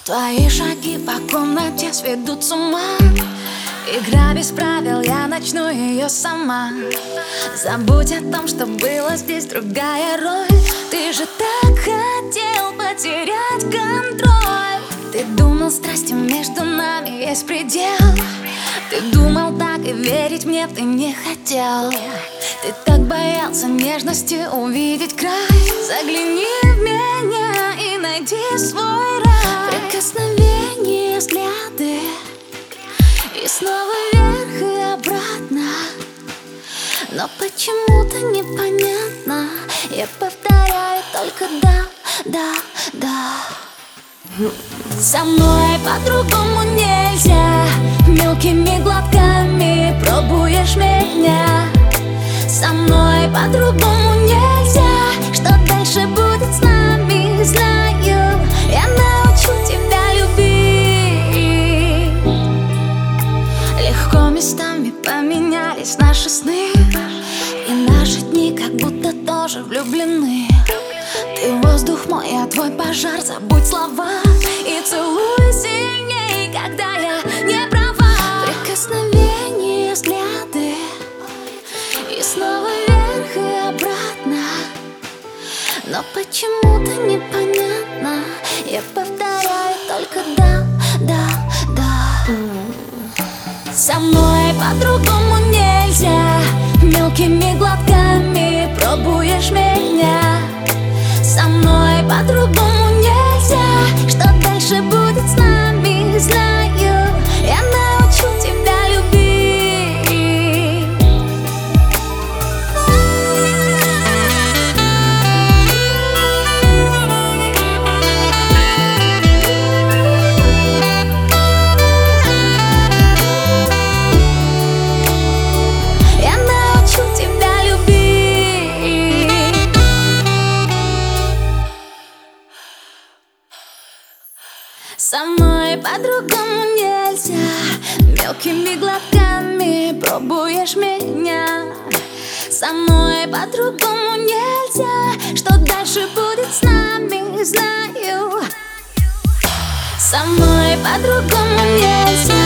Твои шаги по комнате сведут с ума. Игра без правил, я начну ее сама. Забудь о том, что было здесь другая роль. Ты же так хотел потерять контроль. Ты думал, страсти между нами есть предел. Ты думал так, и верить мне ты не хотел. Ты так боялся нежности увидеть край. Загляни в меня и найди свой рай. Прикосновения, взгляды, и снова вверх и обратно. Но почему-то непонятно. Я повторяю только да, да, да. Со мной по-другому нельзя. Мелкими глотками пробуешь меня. Со мной по-другому нельзя. Что дальше будет с нами, знаю. Я научу тебя любить. Легко местами поменялись наши сны, и наши дни как будто тоже влюблены. Ты воздух мой, я твой пожар. Забудь слова и целуй сильней, когда я не права. Прикосновения, взгляды, и снова вверх и обратно. Но почему-то непонятно. Я повторяю только да, да, да. Со мной по-другому нельзя. Мелкими глотками пробуешь меня. Со мной по-другому нельзя. Что дальше будет с нами, знаю. Я научу тебя любить. Я научу тебя любить. Со мной по-другому нельзя. Мелкими глотками пробуешь меня. Со мной по-другому нельзя. Что дальше будет с нами, знаю. Со мной по-другому нельзя.